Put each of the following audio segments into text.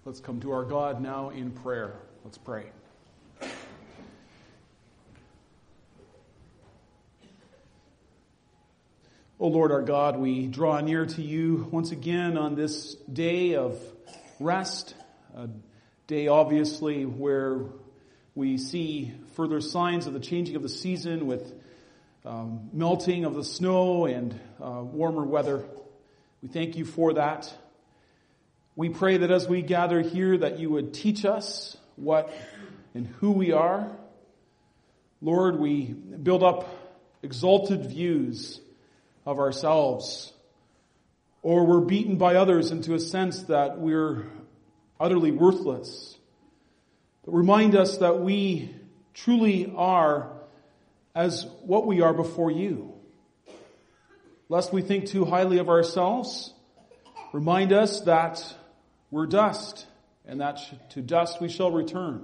Let's come to our God now in prayer. Let's pray. O Lord our God, we draw near to you once again on this day of rest, a day obviously where we see further signs of the changing of the season with melting of the snow and warmer weather. We thank you for that. We pray that as we gather here that you would teach us what and who we are. Lord, we build up exalted views of ourselves, or we're beaten by others into a sense that we're utterly worthless. But remind us that we truly are as what we are before you. Lest we think too highly of ourselves, remind us that we're dust, and that to dust we shall return.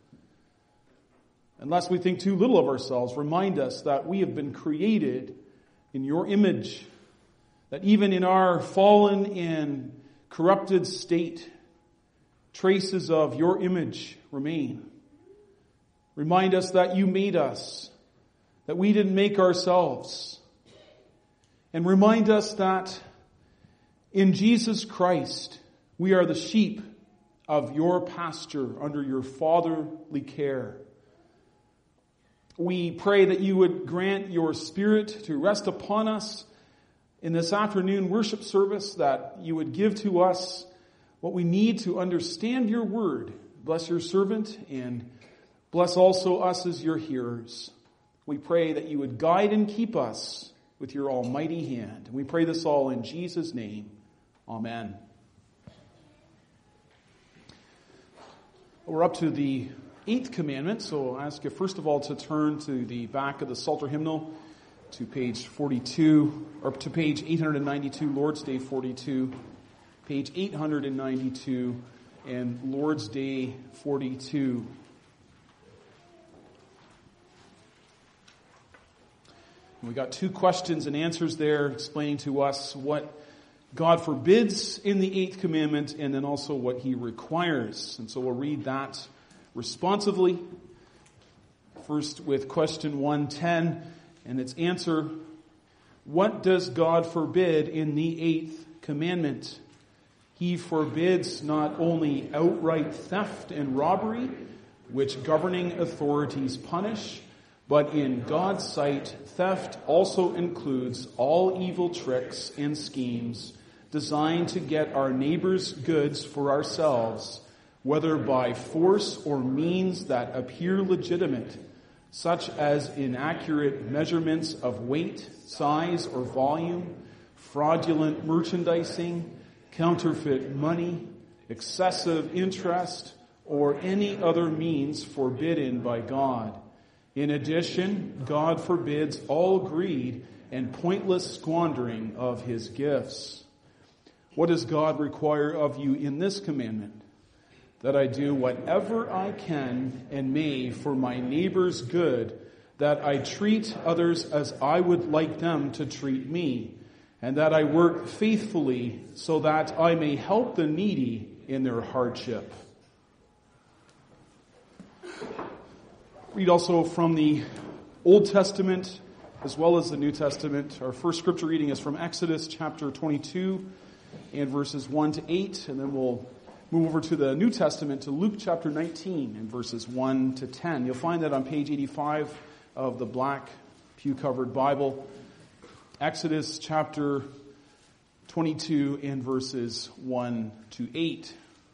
Unless we think too little of ourselves, remind us that we have been created in your image, that even in our fallen and corrupted state, traces of your image remain. Remind us that you made us, that we didn't make ourselves. And remind us that in Jesus Christ, we are the sheep of your pasture under your fatherly care. We pray that you would grant your Spirit to rest upon us in this afternoon worship service, that you would give to us what we need to understand your word. Bless your servant and bless also us as your hearers. We pray that you would guide and keep us with your almighty hand. And we pray this all in Jesus' name. Amen. We're up to the 8th commandment, so I'll ask you first of all to turn to the back of the Psalter hymnal to page 42, or to page 892, Lord's Day 42, page 892, and Lord's Day 42. And we got 2 questions and answers there explaining to us what God forbids in the 8th commandment and then also what he requires. And so we'll read that responsively. First with question 110 and its answer. What does God forbid in the 8th commandment? He forbids not only outright theft and robbery, which governing authorities punish, but in God's sight, theft also includes all evil tricks and schemes designed to get our neighbor's goods for ourselves, whether by force or means that appear legitimate, such as inaccurate measurements of weight, size, or volume, fraudulent merchandising, counterfeit money, excessive interest, or any other means forbidden by God. In addition, God forbids all greed and pointless squandering of his gifts. What does God require of you in this commandment? That I do whatever I can and may for my neighbor's good, that I treat others as I would like them to treat me, and that I work faithfully so that I may help the needy in their hardship. Read also from the Old Testament as well as the New Testament. Our first scripture reading is from Exodus chapter 22 and verses 1 to 8, and then we'll move over to the New Testament to Luke chapter 19 and verses 1 to 10. You'll find that on page 85 of the black pew-covered Bible. Exodus chapter 22 and verses 1 to 8.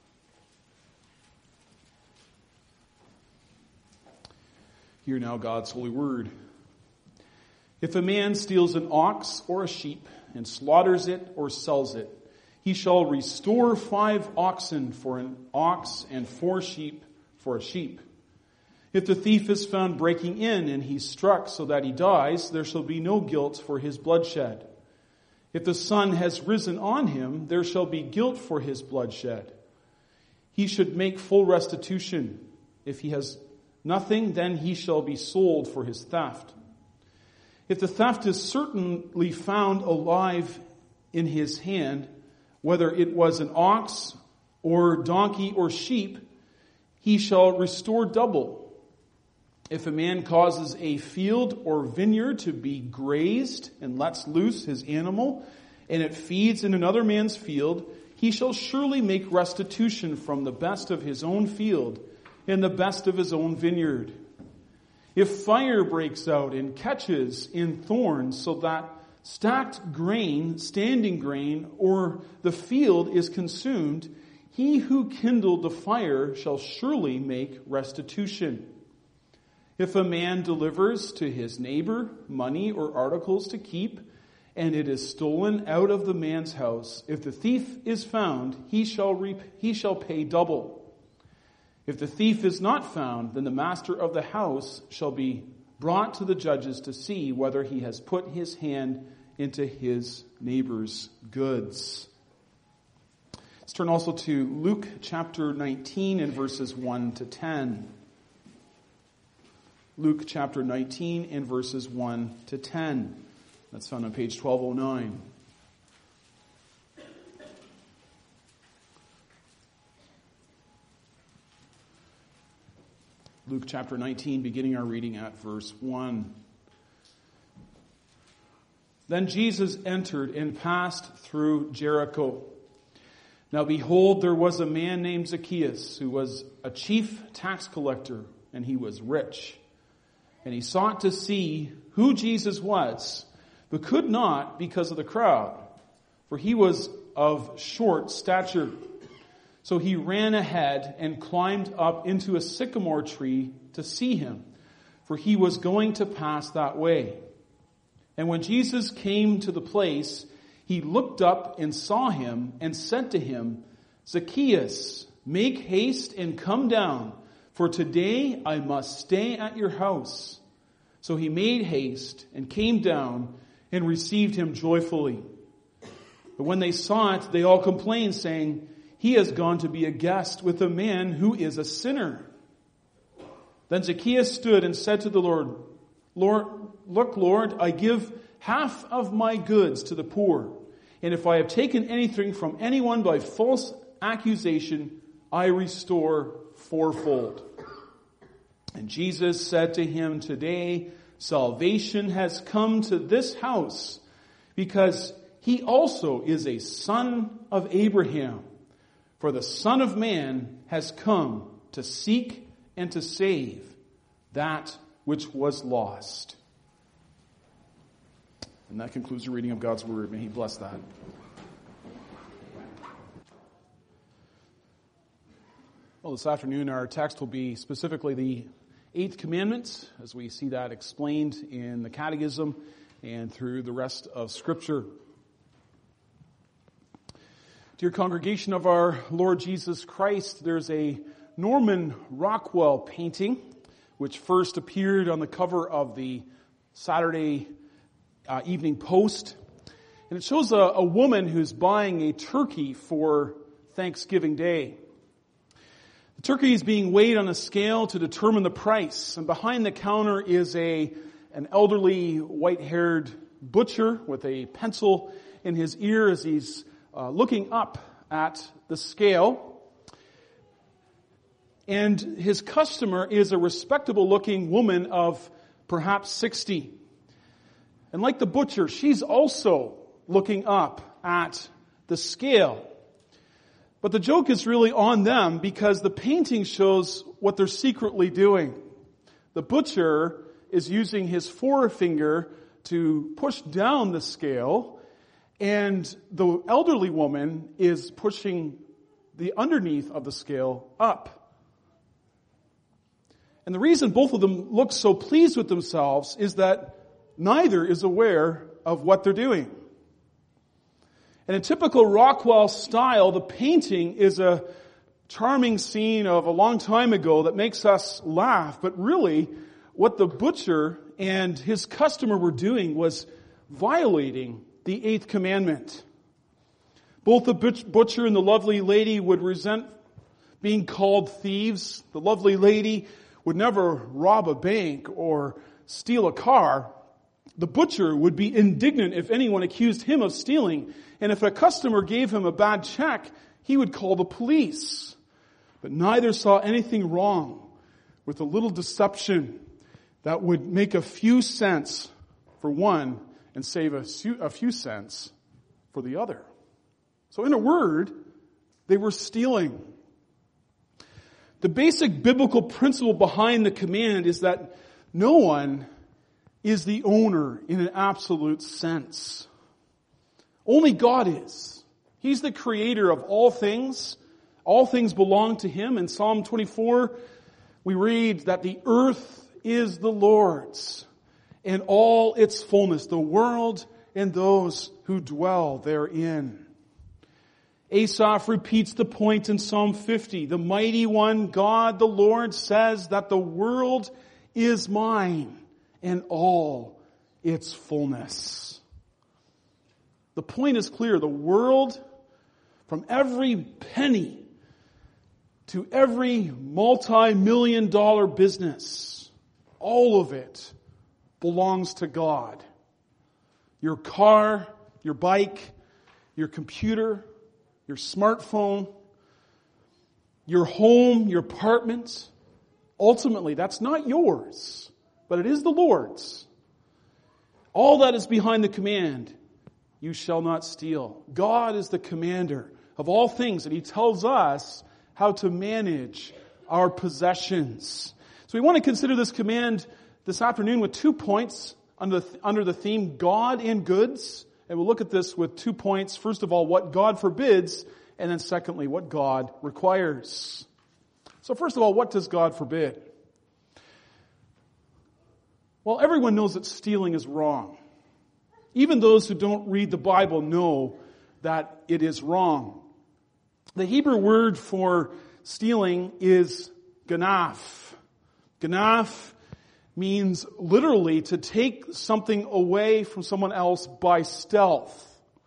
Hear now God's holy word. If a man steals an ox or a sheep and slaughters it or sells it, he shall restore 5 oxen for an ox and 4 sheep for a sheep. If the thief is found breaking in and he's struck so that he dies, there shall be no guilt for his bloodshed. If the sun has risen on him, there shall be guilt for his bloodshed. He should make full restitution. If he has nothing, then he shall be sold for his theft. If the theft is certainly found alive in his hand, whether it was an ox or donkey or sheep, he shall restore double. If a man causes a field or vineyard to be grazed and lets loose his animal, and it feeds in another man's field, he shall surely make restitution from the best of his own field and the best of his own vineyard. If fire breaks out and catches in thorns so that stacked grain, standing grain, or the field is consumed, he who kindled the fire shall surely make restitution. If a man delivers to his neighbor money or articles to keep, and it is stolen out of the man's house, if the thief is found, he shall pay double. If the thief is not found, then the master of the house shall be brought to the judges to see whether he has put his hand into his neighbor's goods. Let's turn also to Luke chapter 19 and verses 1 to 10. Luke chapter 19 and verses 1 to 10. That's found on page 1209. Luke chapter 19, beginning our reading at verse 1. Then Jesus entered and passed through Jericho. Now behold, there was a man named Zacchaeus, who was a chief tax collector, and he was rich. And he sought to see who Jesus was, but could not because of the crowd, for he was of short stature. So he ran ahead and climbed up into a sycamore tree to see him, for he was going to pass that way. And when Jesus came to the place, he looked up and saw him and said to him, Zacchaeus, make haste and come down, for today I must stay at your house. So he made haste and came down and received him joyfully. But when they saw it, they all complained, saying, he has gone to be a guest with a man who is a sinner. Then Zacchaeus stood and said to the Lord, Look, Lord, I give half of my goods to the poor. And if I have taken anything from anyone by false accusation, I restore fourfold. And Jesus said to him, today salvation has come to this house, because he also is a son of Abraham. For the Son of Man has come to seek and to save that which was lost. And that concludes the reading of God's Word. May He bless that. Well, this afternoon our text will be specifically the Eighth Commandment, as we see that explained in the Catechism and through the rest of Scripture. Dear congregation of our Lord Jesus Christ, there's a Norman Rockwell painting which first appeared on the cover of the Saturday Evening Post. And it shows a woman who's buying a turkey for Thanksgiving Day. The turkey is being weighed on a scale to determine the price. And behind the counter is an elderly white-haired butcher with a pencil in his ear as he's looking up at the scale. And his customer is a respectable-looking woman of perhaps 60. And like the butcher, she's also looking up at the scale. But the joke is really on them, because the painting shows what they're secretly doing. The butcher is using his forefinger to push down the scale, and the elderly woman is pushing the underneath of the scale up. And the reason both of them look so pleased with themselves is that neither is aware of what they're doing. And in typical Rockwell style, the painting is a charming scene of a long time ago that makes us laugh. But really, what the butcher and his customer were doing was violating the Eighth Commandment. Both the butcher and the lovely lady would resent being called thieves. The lovely lady would never rob a bank or steal a car. The butcher would be indignant if anyone accused him of stealing. And if a customer gave him a bad check, he would call the police. But neither saw anything wrong with a little deception that would make a few cents for one and save a few cents for the other. So in a word, they were stealing. The basic biblical principle behind the command is that no one is the owner in an absolute sense. Only God is. He's the creator of all things. All things belong to Him. In Psalm 24, we read that the earth is the Lord's and all its fullness, the world and those who dwell therein. Asaph repeats the point in Psalm 50. The mighty one, God the Lord, says that the world is mine and all its fullness. The point is clear. The world, from every penny to every multi-million-dollar business, all of it belongs to God. Your car, your bike, your computer, your smartphone, your home, your apartment. Ultimately, that's not yours, but it is the Lord's. All that is behind the command, you shall not steal. God is the commander of all things, and He tells us how to manage our possessions. So we want to consider this command this afternoon with 2 points under the theme God and goods. And we'll look at this with 2 points. First of all, what God forbids, and then secondly, what God requires. So first of all, what does God forbid? Well, everyone knows that stealing is wrong. Even those who don't read the Bible know that it is wrong. The Hebrew word for stealing is ganaf. Ganaf means literally to take something away from someone else by stealth.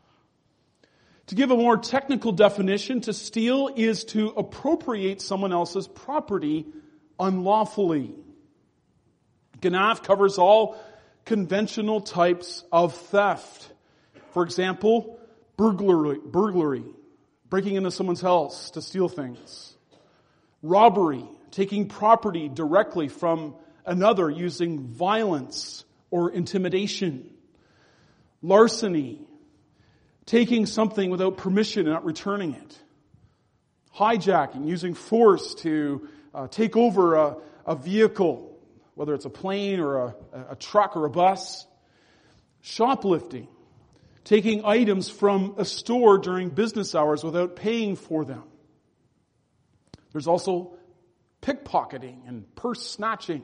To give a more technical definition, to steal is to appropriate someone else's property unlawfully. Ganaf covers all conventional types of theft. For example, burglary, breaking into someone's house to steal things. Robbery, taking property directly from another using violence or intimidation. Larceny, taking something without permission and not returning it. Hijacking, using force to take over a vehicle, whether it's a plane or a truck or a bus. Shoplifting, taking items from a store during business hours without paying for them. There's also pickpocketing and purse snatching.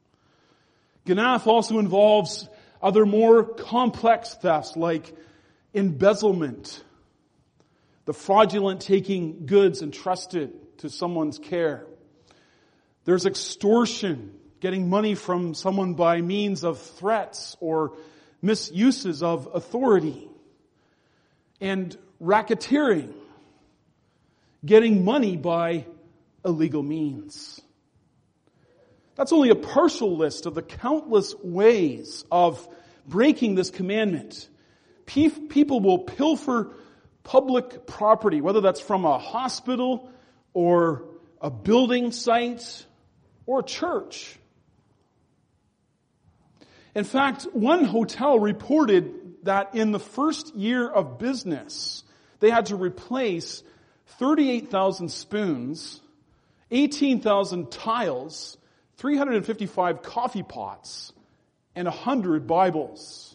Ganaf also involves other more complex thefts like embezzlement, the fraudulent taking goods entrusted to someone's care. There's extortion, getting money from someone by means of threats or misuses of authority. And racketeering, getting money by illegal means. That's only a partial list of the countless ways of breaking this commandment. People will pilfer public property, whether that's from a hospital or a building site or a church. In fact, one hotel reported that in the first year of business, they had to replace 38,000 spoons, 18,000 tiles, 355 coffee pots, and 100 Bibles.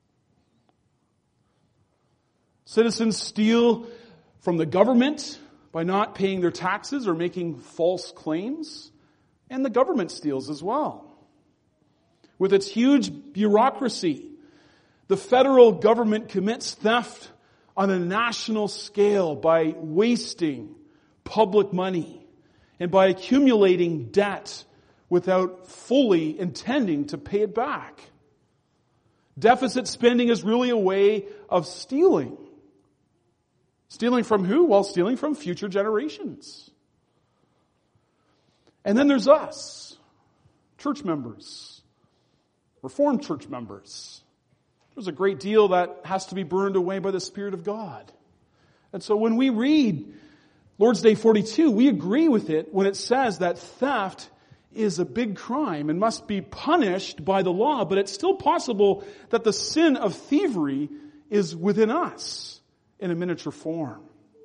Citizens steal from the government by not paying their taxes or making false claims, and the government steals as well. With its huge bureaucracy, the federal government commits theft on a national scale by wasting public money and by accumulating debt without fully intending to pay it back. Deficit spending is really a way of stealing. Stealing from who? Well, stealing from future generations. And then there's us, church members, Reformed church members. There's a great deal that has to be burned away by the Spirit of God. And so when we read Lord's Day 42, we agree with it when it says that theft is a big crime and must be punished by the law, but it's still possible that the sin of thievery is within us in a miniature form.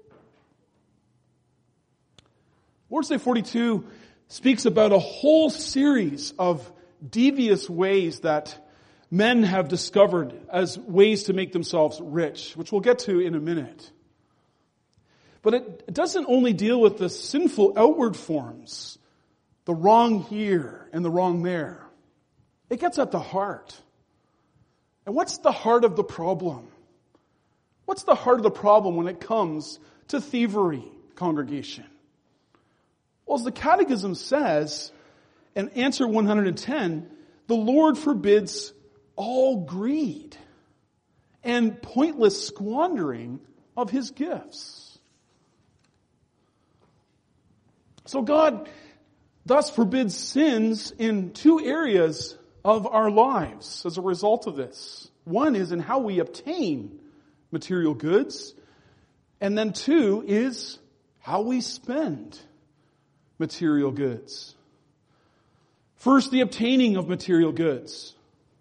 Lord's Day 42 speaks about a whole series of devious ways that men have discovered as ways to make themselves rich, which we'll get to in a minute. But it doesn't only deal with the sinful outward forms, the wrong here and the wrong there. It gets at the heart. And what's the heart of the problem? What's the heart of the problem when it comes to thievery, congregation? Well, as the Catechism says, in answer 110, the Lord forbids all greed and pointless squandering of His gifts. So God thus forbids sins in two areas of our lives as a result of this. One is in how we obtain material goods, and then two is how we spend material goods. First, the obtaining of material goods.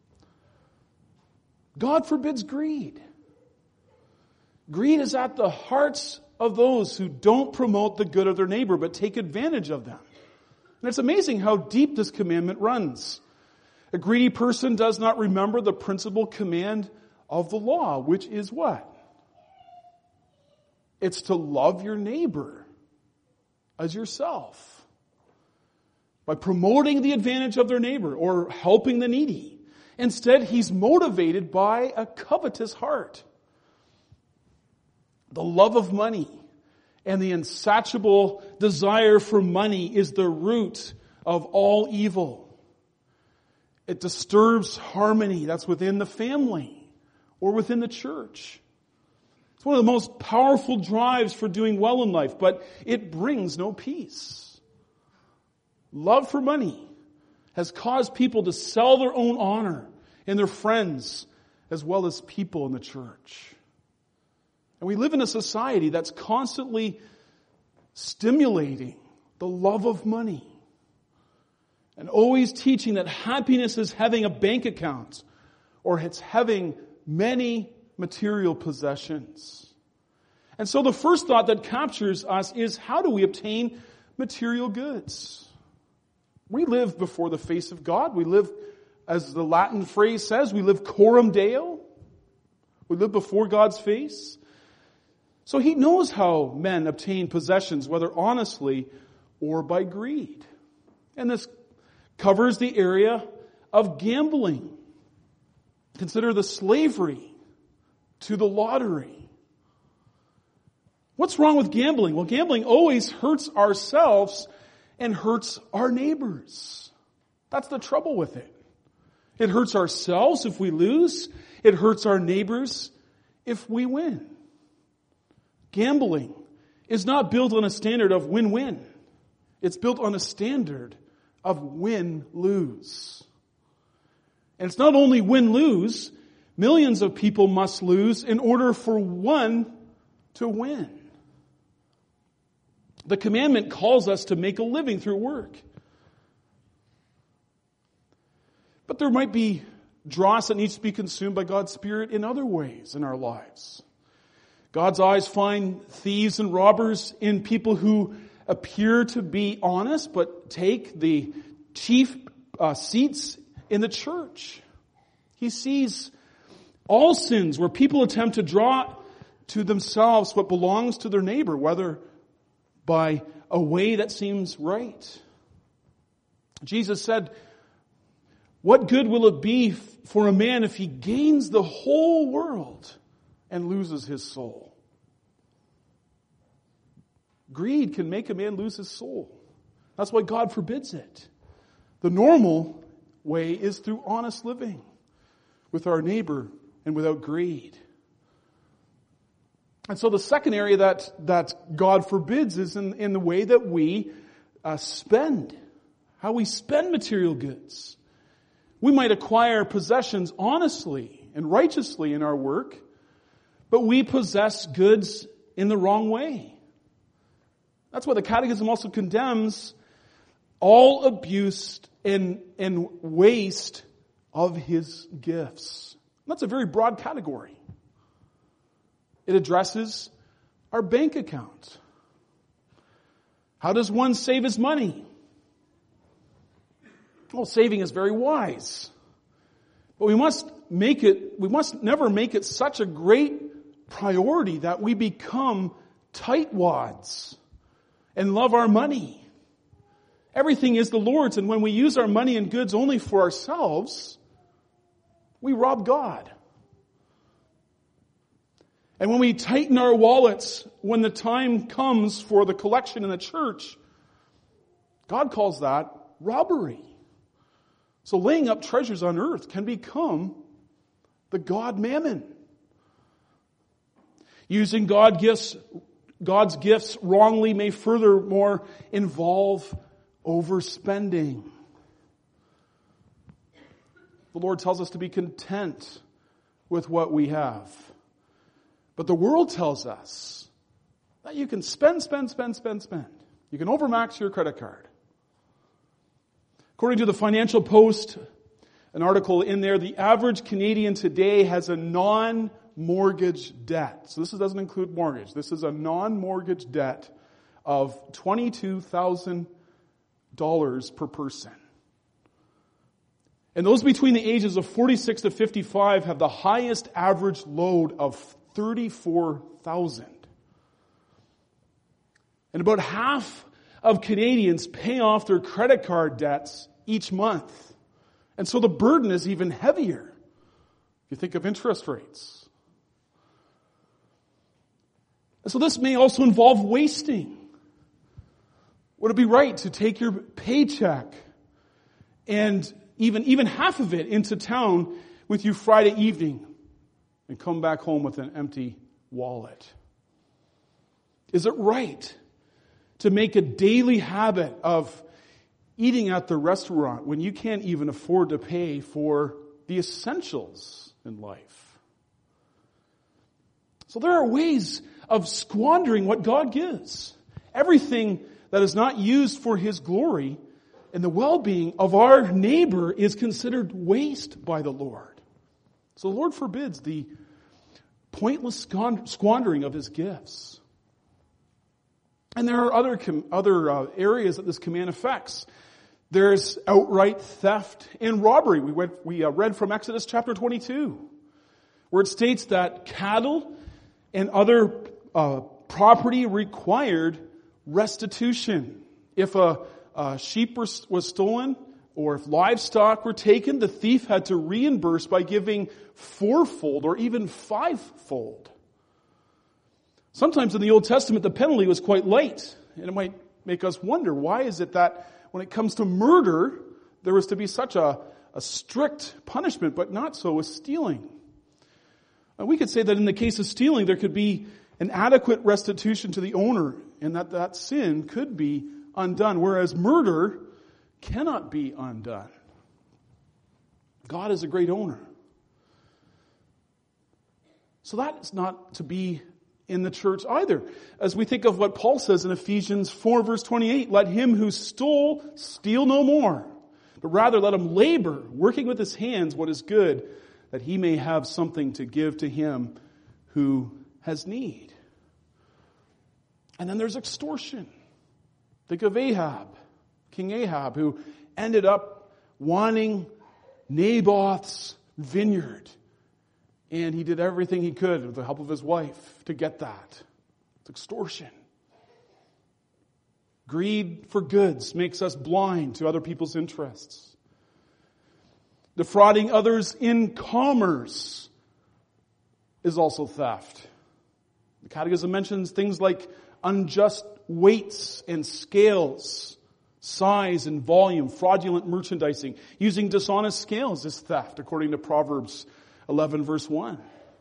God forbids greed. Greed is at the hearts of those who don't promote the good of their neighbor, but take advantage of them. And it's amazing how deep this commandment runs. A greedy person does not remember the principal command of the law, which is what? It's to love your neighbor as yourself. By promoting the advantage of their neighbor or helping the needy. Instead, he's motivated by a covetous heart. The love of money and the insatiable desire for money is the root of all evil. It disturbs harmony that's within the family or within the church. It's one of the most powerful drives for doing well in life, but it brings no peace. Love for money has caused people to sell their own honor and their friends as well as people in the church. And we live in a society that's constantly stimulating the love of money and always teaching that happiness is having a bank account or it's having many material possessions. And so the first thought that captures us is, how do we obtain material goods? We live before the face of God. We live, as the Latin phrase says, we live coram Deo. We live before God's face. So He knows how men obtain possessions, whether honestly or by greed. And this covers the area of gambling. Consider the slavery to the lottery. What's wrong with gambling? Well, gambling always hurts ourselves and hurts our neighbors. That's the trouble with it. It hurts ourselves if we lose. It hurts our neighbors if we win. Gambling is not built on a standard of win-win. It's built on a standard of win-lose. And it's not only win-lose, millions of people must lose in order for one to win. The commandment calls us to make a living through work. But there might be dross that needs to be consumed by God's Spirit in other ways in our lives. God's eyes find thieves and robbers in people who appear to be honest, but take the chief seats in the church. He sees all sins where people attempt to draw to themselves what belongs to their neighbor, whether by a way that seems right. Jesus said, "What good will it be for a man if he gains the whole world and loses his soul?" Greed can make a man lose his soul. That's why God forbids it. The normal way is through honest living with our neighbor and without greed. And so the second area that God forbids is in the way that we spend, how we spend material goods. We might acquire possessions honestly and righteously in our work, but we possess goods in the wrong way. That's why the Catechism also condemns all abuse and waste of his gifts. That's a very broad category. It addresses our bank account. How does one save his money? Well, saving is very wise. But we must never make it such a great priority that we become tightwads and love our money. Everything is the Lord's, and when we use our money and goods only for ourselves, we rob God. And when we tighten our wallets when the time comes for the collection in the church, God calls that robbery. So laying up treasures on earth can become the god mammon. Using God's gifts wrongly may furthermore involve overspending. The Lord tells us to be content with what we have. But the world tells us that you can spend. You can overmax your credit card. According to the Financial Post, an article in there, the average Canadian today has a non-mortgage debt. So this doesn't include mortgage. This is a non-mortgage debt of $22,000 per person. And those between the ages of 46 to 55 have the highest average load of $34,000. And about half of Canadians pay off their credit card debts each month. And so the burden is even heavier. If you think of interest rates. And so this may also involve wasting. Would it be right to take your paycheck and even half of it into town with you Friday evening and come back home with an empty wallet? Is it right to make a daily habit of eating at the restaurant when you can't even afford to pay for the essentials in life? So there are ways of squandering what God gives. Everything that is not used for His glory and the well-being of our neighbor is considered waste by the Lord. So the Lord forbids the pointless squandering of His gifts. And there are other areas that this command affects. There's outright theft and robbery. We read from Exodus chapter 22, where it states that cattle and other property required restitution. If a sheep was stolen, or if livestock were taken, the thief had to reimburse by giving fourfold or even fivefold. Sometimes in the Old Testament, the penalty was quite light, and it might make us wonder, why is it that when it comes to murder, there was to be such a strict punishment, but not so with stealing? And we could say that in the case of stealing, there could be an adequate restitution to the owner, and that sin could be undone, whereas murder cannot be undone. God is a great owner. So that is not to be in the church either. As we think of what Paul says in Ephesians 4 verse 28, let him who stole steal no more, but rather let him labor, working with his hands what is good, that he may have something to give to him who has need. And then there's extortion. Think of Ahab, King Ahab, who ended up wanting Naboth's vineyard. And he did everything he could with the help of his wife to get that. It's extortion. Greed for goods makes us blind to other people's interests. Defrauding others in commerce is also theft. The Catechism mentions things like unjust weights and scales, size and volume, fraudulent merchandising. Using dishonest scales is theft, according to Proverbs 11 verse 1.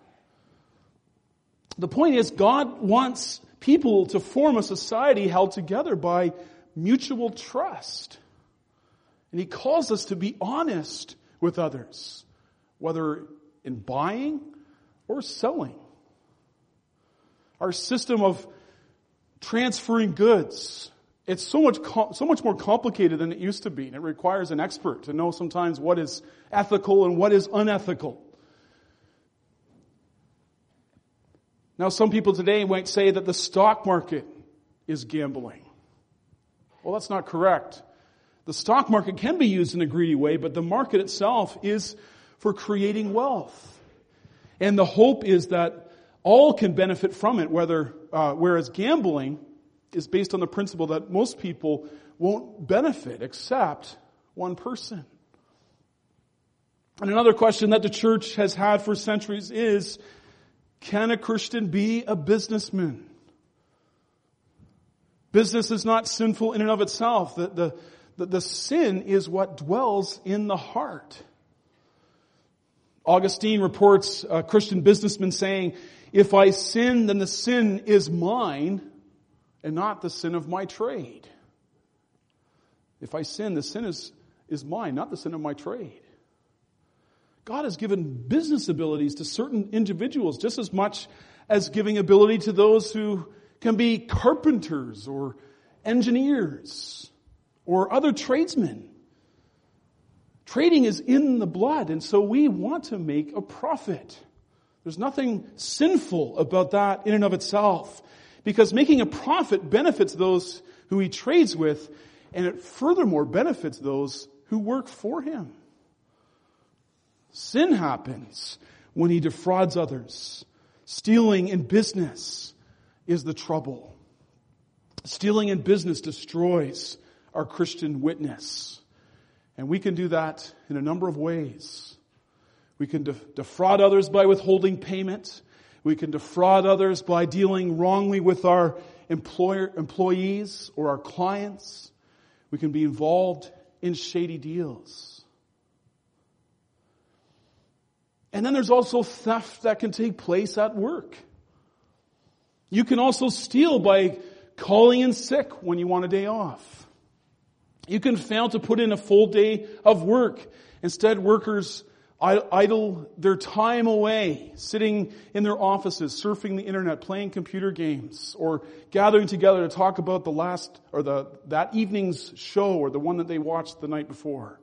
The point is, God wants people to form a society held together by mutual trust. And He calls us to be honest with others, whether in buying or selling. Our system of transferring goods. It's so much more complicated than it used to be. And it requires an expert to know sometimes what is ethical and what is unethical. Now, some people today might say that the stock market is gambling. Well, that's not correct. The stock market can be used in a greedy way, but the market itself is for creating wealth. And the hope is that all can benefit from it, whereas gambling is based on the principle that most people won't benefit except one person. And another question that the church has had for centuries is, can a Christian be a businessman? Business is not sinful in and of itself. The sin is what dwells in the heart. Augustine reports a Christian businessman saying, if I sin, then the sin is mine and not the sin of my trade. If I sin, the sin is mine, not the sin of my trade. God has given business abilities to certain individuals just as much as giving ability to those who can be carpenters or engineers or other tradesmen. Trading is in the blood, and so we want to make a profit. There's nothing sinful about that in and of itself, because making a profit benefits those who he trades with, and it furthermore benefits those who work for him. Sin happens when he defrauds others. Stealing in business is the trouble. Stealing in business destroys our Christian witness. And we can do that in a number of ways. We can defraud others by withholding payment. We can defraud others by dealing wrongly with our employees or our clients. We can be involved in shady deals. And then there's also theft that can take place at work. You can also steal by calling in sick when you want a day off. You can fail to put in a full day of work. Instead, workers idle their time away, sitting in their offices, surfing the internet, playing computer games, or gathering together to talk about that evening's show or the one that they watched the night before.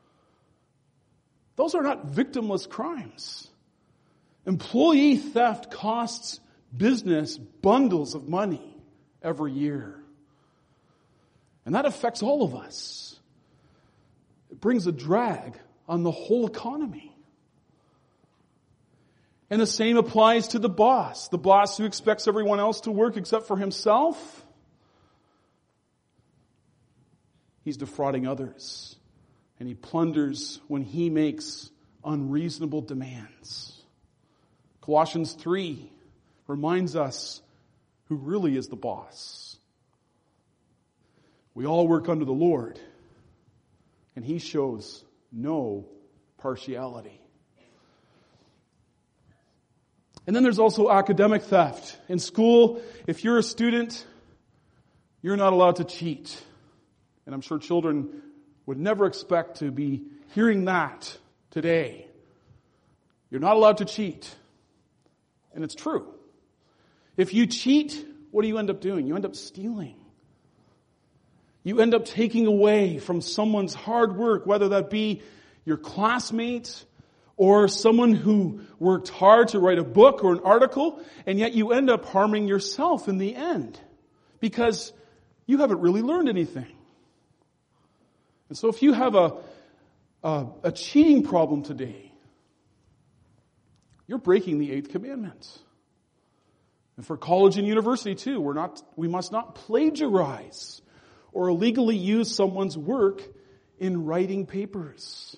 Those are not victimless crimes. Employee theft costs business bundles of money every year. And that affects all of us. It brings a drag on the whole economy. And the same applies to the boss who expects everyone else to work except for himself. He's defrauding others. And he plunders when he makes unreasonable demands. Colossians 3 reminds us who really is the boss. We all work under the Lord, and he shows no partiality. And then there's also academic theft. In school, if you're a student, you're not allowed to cheat. And I'm sure children would never expect to be hearing that today. You're not allowed to cheat. And it's true. If you cheat, what do you end up doing? You end up stealing. You end up taking away from someone's hard work, whether that be your classmate or someone who worked hard to write a book or an article, and yet you end up harming yourself in the end because you haven't really learned anything. And so if you have a cheating problem today, you're breaking the 8th commandment. And for college and university too, we must not plagiarize or illegally use someone's work in writing papers.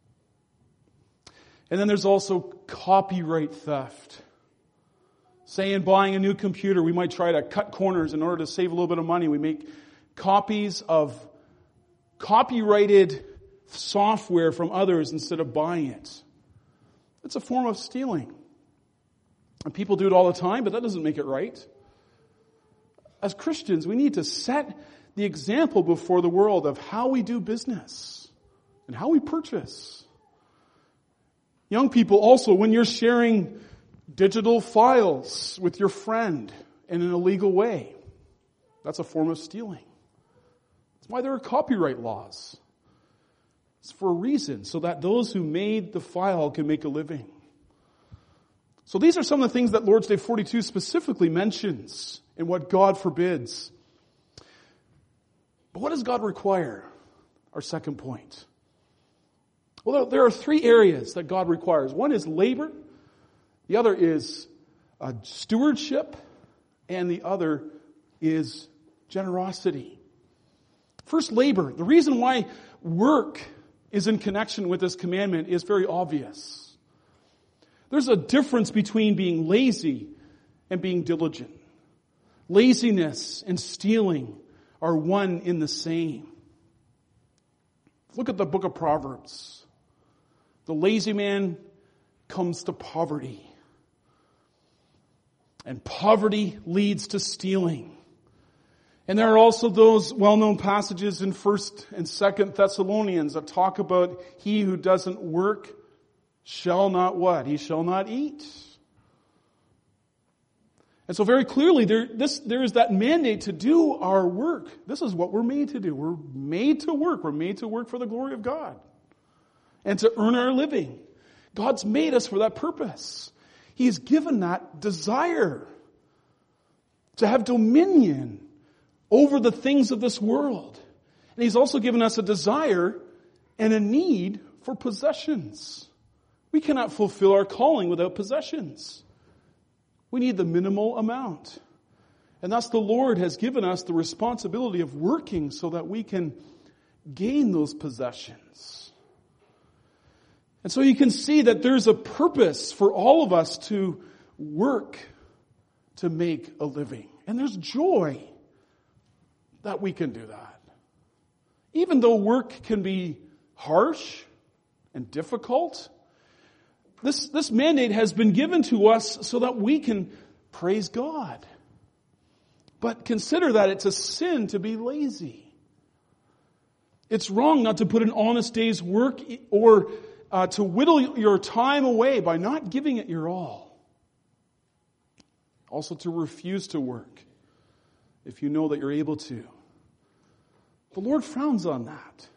And then there's also copyright theft. Say in buying a new computer, we might try to cut corners in order to save a little bit of money. We make copies of copyrighted software from others instead of buying it. It's a form of stealing. And people do it all the time, but that doesn't make it right. As Christians, we need to set the example before the world of how we do business and how we purchase. Young people also, when you're sharing digital files with your friend in an illegal way, That's a form of stealing. That's why there are copyright laws. It's for a reason, so that those who made the file can make a living. So these are some of the things that Lord's Day 42 specifically mentions and what God forbids. But what does God require? Our second point. Well, there are three areas that God requires. One is labor, the other is stewardship, and the other is generosity. First, labor. The reason why work is in connection with this commandment is very obvious. There's a difference between being lazy and being diligent. Laziness and stealing are one in the same. Look at the book of Proverbs. The lazy man comes to poverty. And poverty leads to stealing. And there are also those well-known passages in 1st and 2nd Thessalonians that talk about he who doesn't work shall not what? He shall not eat. And so very clearly there is that mandate to do our work. This is what we're made to do. We're made to work. We're made to work for the glory of God and to earn our living. God's made us for that purpose. He's given that desire to have dominion over the things of this world. And He's also given us a desire and a need for possessions. We cannot fulfill our calling without possessions. We need the minimal amount. And thus the Lord has given us the responsibility of working so that we can gain those possessions. And so you can see that there's a purpose for all of us to work to make a living. And there's joy that we can do that. Even though work can be harsh and difficult, this mandate has been given to us so that we can praise God. But consider that it's a sin to be lazy. It's wrong not to put an honest day's work or to whittle your time away by not giving it your all. Also to refuse to work if you know that you're able to. The Lord frowns on that.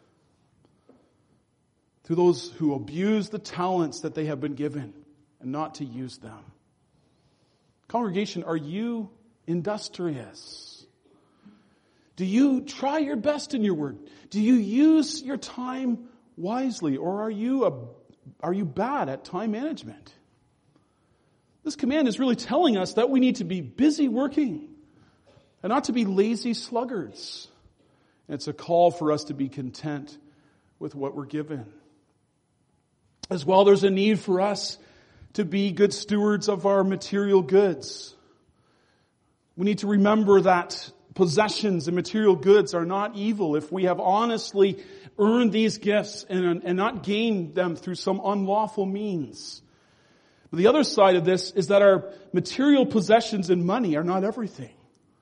To those who abuse the talents that they have been given and not to use them. Congregation, are you industrious? Do you try your best in your work? Do you use your time wisely, or are you bad at time management? This command is really telling us that we need to be busy working and not to be lazy sluggards. And it's a call for us to be content with what we're given. As well, there's a need for us to be good stewards of our material goods. We need to remember that possessions and material goods are not evil if we have honestly earned these gifts and not gained them through some unlawful means. But the other side of this is that our material possessions and money are not everything.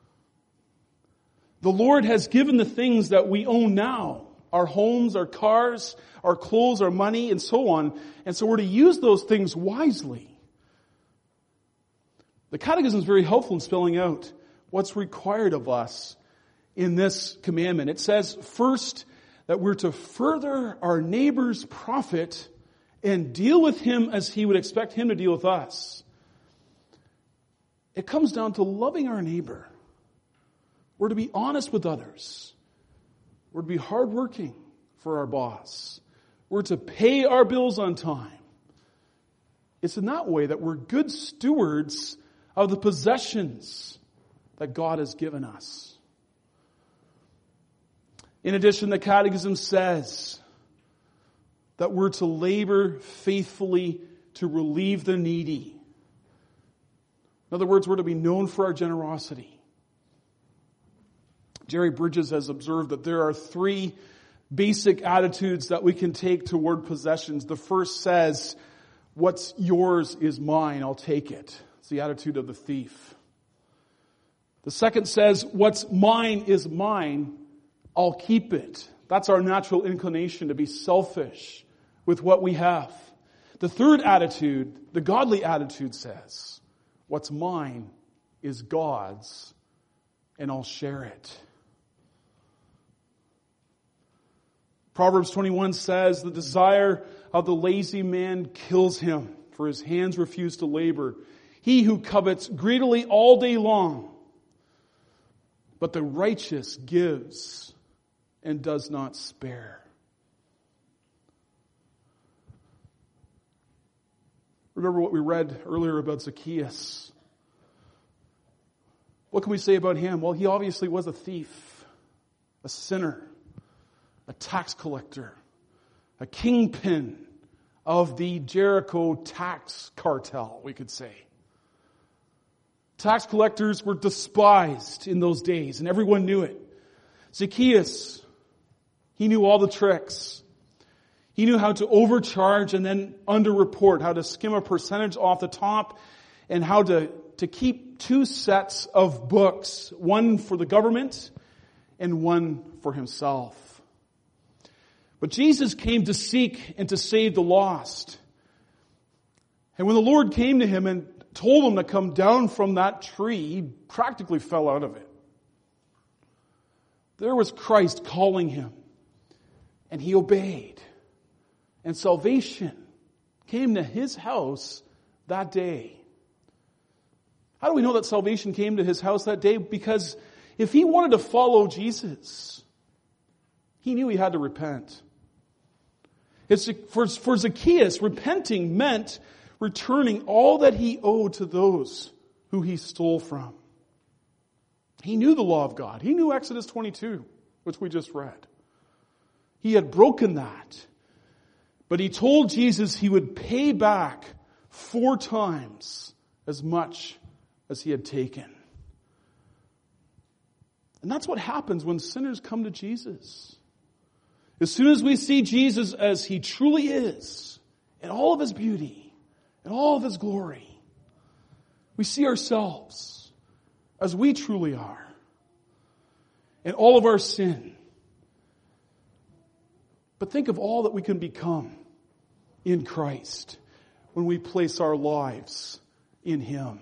The Lord has given the things that we own now. Our homes, our cars, our clothes, our money, and so on. And so we're to use those things wisely. The Catechism is very helpful in spelling out what's required of us in this commandment. It says, first, that we're to further our neighbor's profit and deal with him as he would expect him to deal with us. It comes down to loving our neighbor. We're to be honest with others. We're to be hardworking for our boss. We're to pay our bills on time. It's in that way that we're good stewards of the possessions that God has given us. In addition, the Catechism says that we're to labor faithfully to relieve the needy. In other words, we're to be known for our generosity. Jerry Bridges has observed that there are three basic attitudes that we can take toward possessions. The first says, what's yours is mine, I'll take it. It's the attitude of the thief. The second says, what's mine is mine, I'll keep it. That's our natural inclination to be selfish with what we have. The third attitude, the godly attitude, says, what's mine is God's, and I'll share it. Proverbs 21 says, the desire of the lazy man kills him, for his hands refuse to labor. He who covets greedily all day long, but the righteous gives and does not spare. Remember what we read earlier about Zacchaeus. What can we say about him? Well, he obviously was a thief, a sinner, a tax collector, a kingpin of the Jericho tax cartel, we could say. Tax collectors were despised in those days, and everyone knew it. Zacchaeus, he knew all the tricks. He knew how to overcharge and then underreport, how to skim a percentage off the top, and how to keep two sets of books, one for the government and one for himself. But Jesus came to seek and to save the lost. And when the Lord came to him and told him to come down from that tree, he practically fell out of it. There was Christ calling him, and he obeyed. And salvation came to his house that day. How do we know that salvation came to his house that day? Because if he wanted to follow Jesus, he knew he had to repent. For Zacchaeus, repenting meant returning all that he owed to those who he stole from. He knew the law of God. He knew Exodus 22, which we just read. He had broken that. But he told Jesus he would pay back 4 times as much as he had taken. And that's what happens when sinners come to Jesus. As soon as we see Jesus as he truly is, in all of his beauty, in all of his glory, we see ourselves as we truly are, in all of our sin. But think of all that we can become in Christ when we place our lives in him.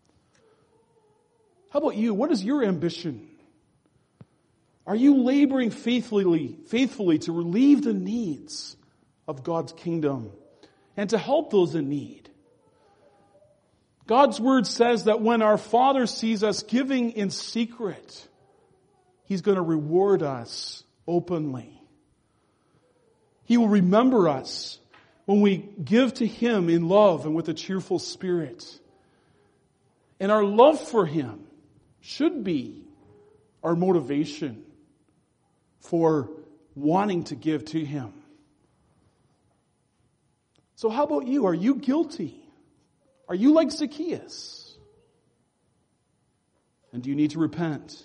How about you? What is your ambition? Are you laboring faithfully to relieve the needs of God's kingdom and to help those in need? God's word says that when our Father sees us giving in secret, he's going to reward us openly. He will remember us when we give to him in love and with a cheerful spirit. And our love for him should be our motivation for wanting to give to him. So how about you? Are you guilty? Are you like Zacchaeus? And do you need to repent?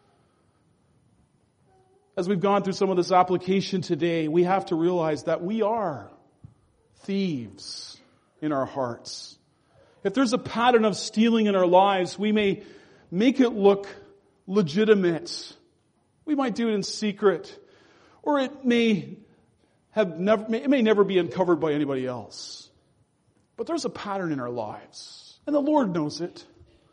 As we've gone through some of this application today, we have to realize that we are thieves in our hearts. If there's a pattern of stealing in our lives, we may make it look legitimate. We might do it in secret, or it may never be uncovered by anybody else. But there's a pattern in our lives, and the Lord knows it.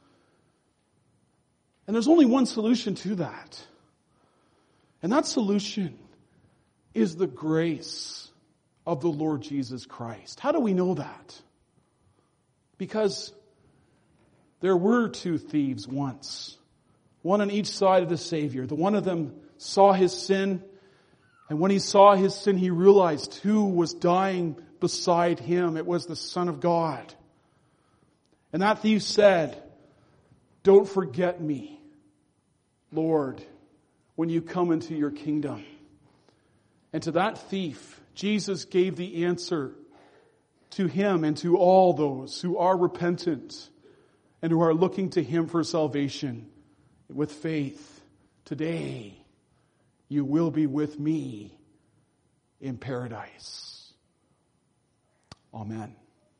And there's only one solution to that. And that solution is the grace of the Lord Jesus Christ. How do we know that? Because there were 2 thieves once, one on each side of the Savior. The one of them saw his sin, and when he saw his sin, he realized who was dying beside him. It was the Son of God. And that thief said, "Don't forget me, Lord, when you come into your kingdom." And to that thief, Jesus gave the answer to him and to all those who are repentant and who are looking to him for salvation with faith. Today, you will be with me in paradise. Amen.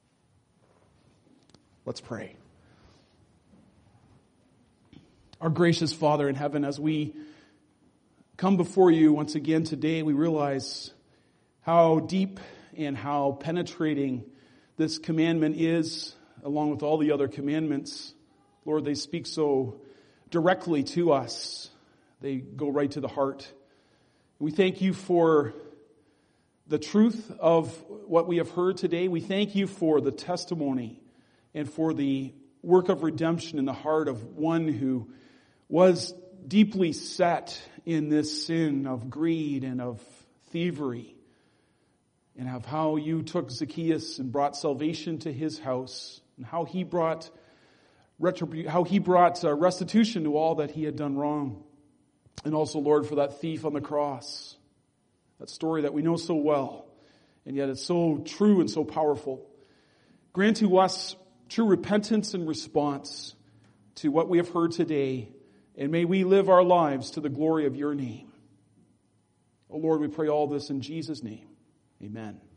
Let's pray. Our gracious Father in heaven, as we come before you once again today, we realize how deep and how penetrating this commandment is, along with all the other commandments. Lord, they speak so directly to us. They go right to the heart. We thank you for the truth of what we have heard today. We thank you for the testimony and for the work of redemption in the heart of one who was deeply set in this sin of greed and of thievery, and of how you took Zacchaeus and brought salvation to his house, and how he brought restitution to all that he had done wrong. And also, Lord, for that thief on the cross, that story that we know so well, and yet it's so true and so powerful. Grant to us true repentance and response to what we have heard today, and may we live our lives to the glory of your name. Oh Lord, we pray all this in Jesus' name. Amen.